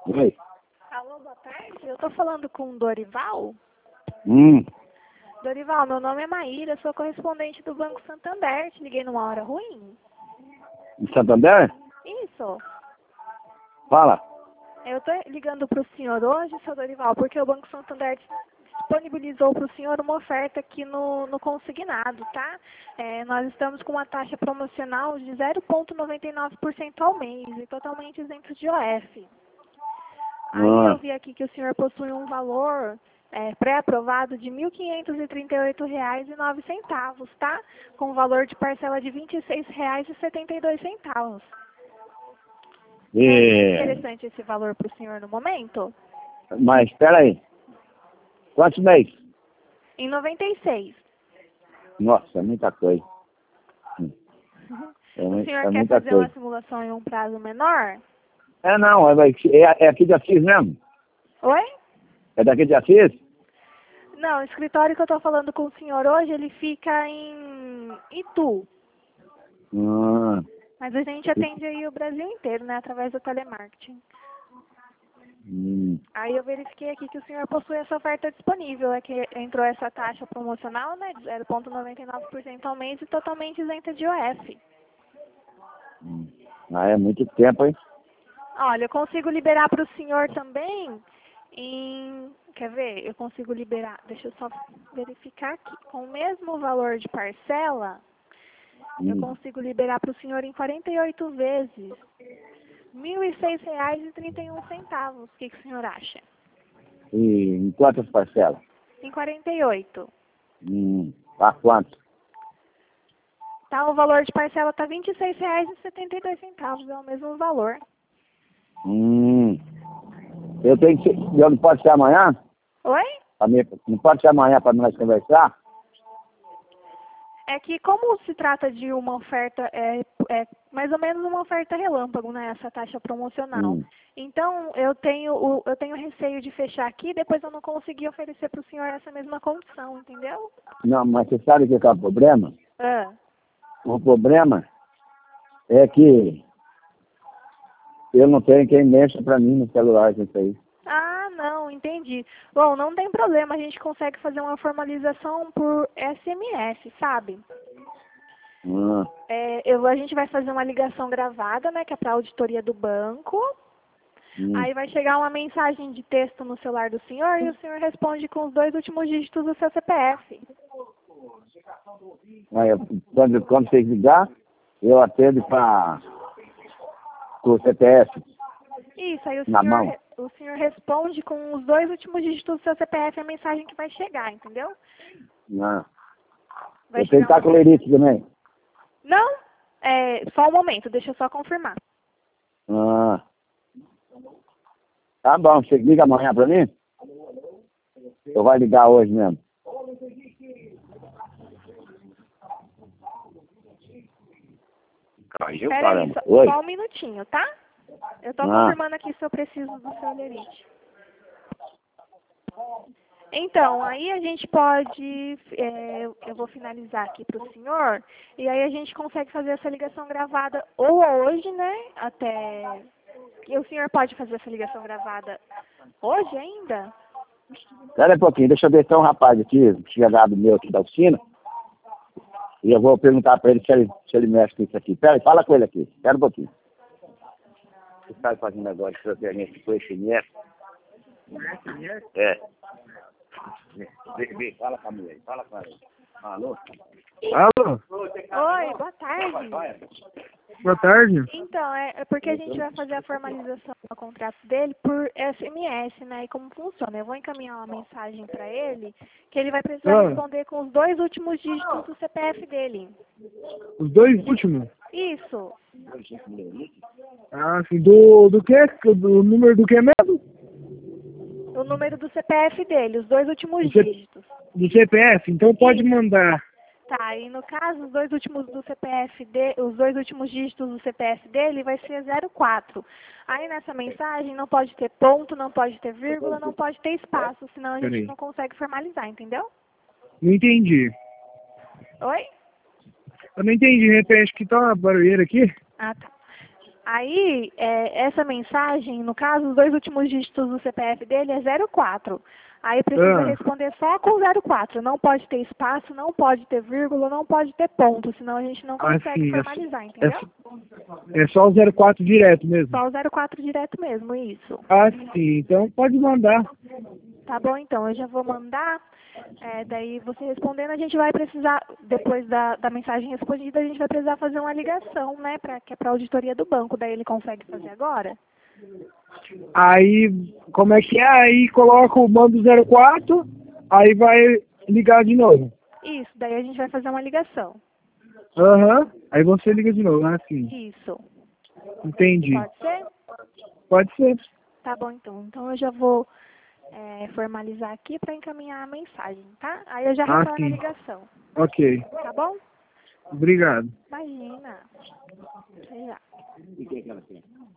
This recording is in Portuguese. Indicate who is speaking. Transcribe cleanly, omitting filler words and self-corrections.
Speaker 1: Oi.
Speaker 2: Alô, boa tarde. Eu tô falando com o Dorival.
Speaker 1: Hum.
Speaker 2: Dorival, meu nome é Maíra, sou correspondente do Banco Santander. Te liguei numa hora ruim?
Speaker 1: Em Santander?
Speaker 2: Isso.
Speaker 1: Fala.
Speaker 2: Eu tô ligando pro senhor hoje, seu Dorival, porque o Banco Santander disponibilizou para o senhor uma oferta aqui no consignado, tá? Nós estamos com uma taxa promocional de 0,99% ao mês e totalmente isento de OF. Aí eu vi aqui que o senhor possui um valor pré-aprovado de R$ 1.538,09, tá? Com valor de parcela de R$ 26,72. É interessante esse valor para o senhor no momento?
Speaker 1: Mas espera aí. Quantos meses?
Speaker 2: Em 96.
Speaker 1: Nossa, é muita coisa.
Speaker 2: O senhor quer fazer uma simulação em um prazo menor?
Speaker 1: Não, é aqui de Assis mesmo?
Speaker 2: Oi?
Speaker 1: É daqui de Assis?
Speaker 2: Não, o escritório que eu estou falando com o senhor hoje, ele fica em Itu. Mas a gente atende aí o Brasil inteiro, né? Através do telemarketing. Aí eu verifiquei aqui que o senhor possui essa oferta disponível. É que entrou essa taxa promocional, né? De 0,99% ao mês e totalmente isenta de OF.
Speaker 1: É muito tempo, hein?
Speaker 2: Olha, eu consigo liberar para o senhor também em... Quer ver? Eu consigo liberar... Deixa eu só verificar aqui. Com o mesmo valor de parcela, eu consigo liberar para o senhor em 48 vezes. R$ 1.006,31. O que o senhor acha?
Speaker 1: E em quantas parcelas?
Speaker 2: Em 48.
Speaker 1: Tá quanto?
Speaker 2: Tá, o valor de parcela está R$ 26,72. É o mesmo valor.
Speaker 1: Eu não pode ser amanhã?
Speaker 2: Oi?
Speaker 1: Não pode ser amanhã para nós conversar?
Speaker 2: É que como se trata de uma oferta, é mais ou menos uma oferta relâmpago, né? Essa taxa promocional. Então, eu tenho receio de fechar aqui, depois eu não conseguir oferecer para o senhor essa mesma condição, entendeu?
Speaker 1: Não, mas você sabe o que é o problema?
Speaker 2: Ah.
Speaker 1: O problema é que eu não tenho quem mexa para mim no celular, isso aí.
Speaker 2: Ah, não, entendi. Bom, não tem problema, a gente consegue fazer uma formalização por SMS, sabe? A gente vai fazer uma ligação gravada, né, que é para a auditoria do banco. Aí vai chegar uma mensagem de texto no celular do senhor e o senhor responde com os 2 últimos dígitos do seu CPF.
Speaker 1: Aí, quando você ligar, eu atendo para o CPF.
Speaker 2: Isso, aí
Speaker 1: Na mão.
Speaker 2: o senhor responde com os 2 últimos dígitos do seu CPF a mensagem que vai chegar, entendeu?
Speaker 1: Não.
Speaker 2: Vai
Speaker 1: Eu tenho que estar com o Lerite também.
Speaker 2: Não? Só um momento, deixa eu só confirmar.
Speaker 1: Tá bom, você liga amanhã para mim? Ou vai ligar hoje mesmo? Caiu,
Speaker 2: Peraí, só um minutinho, tá? Eu tô confirmando aqui se eu preciso do seu Lerite. Então, aí a gente pode, eu vou finalizar aqui para o senhor, e aí a gente consegue fazer essa ligação gravada ou hoje, né, e o senhor pode fazer essa ligação gravada hoje ainda?
Speaker 1: Espera um pouquinho, deixa eu ver se tem um rapaz aqui, chegado meu aqui da oficina, e eu vou perguntar para ele se ele mexe com isso aqui. Pera aí, fala com ele aqui, espera um pouquinho. Você sabe fazer um negócio de transferência com esse SMS? É. Fala com a mulher, fala com ela. Alô?
Speaker 3: Alô?
Speaker 2: Oi, boa tarde.
Speaker 3: Boa tarde.
Speaker 2: Então, é porque a gente vai fazer a formalização do contrato dele por SMS, né? E como funciona? Eu vou encaminhar uma mensagem para ele, que ele vai precisar responder com os 2 últimos dígitos do CPF dele.
Speaker 3: Os 2 últimos?
Speaker 2: Isso.
Speaker 3: Ah, sim. Do quê? Do número do que mesmo?
Speaker 2: O número do CPF dele, os 2 últimos dígitos.
Speaker 3: Do CPF? Então pode mandar.
Speaker 2: Tá, e no caso, os 2 últimos do CPF os 2 últimos dígitos do CPF dele vai ser 04. Aí nessa mensagem não pode ter ponto, não pode ter vírgula, não pode ter espaço, senão a gente não consegue formalizar, entendeu?
Speaker 3: Não entendi.
Speaker 2: Oi?
Speaker 3: Eu não entendi, repete que tá uma barulheira aqui.
Speaker 2: Ah, tá. Aí, essa mensagem, no caso, os 2 últimos dígitos do CPF dele é 04. Aí precisa responder só com 04. Não pode ter espaço, não pode ter vírgula, não pode ter ponto, senão a gente não consegue formalizar, entendeu?
Speaker 3: É só o 04 direto mesmo?
Speaker 2: Só o 04 direto mesmo, isso.
Speaker 3: Ah, sim. Então pode mandar.
Speaker 2: Tá bom, então. Eu já vou mandar. Daí você respondendo, a gente vai precisar, depois da mensagem respondida, a gente vai precisar fazer uma ligação, né? Que é para a auditoria do banco. Daí ele consegue fazer agora?
Speaker 3: Aí, como é que é? Aí manda o 04, aí vai ligar de novo.
Speaker 2: Isso, daí a gente vai fazer uma ligação.
Speaker 3: Aham. Aí você liga de novo, né? Sim.
Speaker 2: Isso.
Speaker 3: Entendi.
Speaker 2: Pode ser?
Speaker 3: Pode ser.
Speaker 2: Tá bom, então. Então eu já vou formalizar aqui para encaminhar a mensagem, tá? Aí eu já retorno a
Speaker 3: sim.
Speaker 2: ligação.
Speaker 3: Ok.
Speaker 2: Tá bom?
Speaker 3: Obrigado.
Speaker 2: Imagina. Até já.
Speaker 1: E o que ela tem?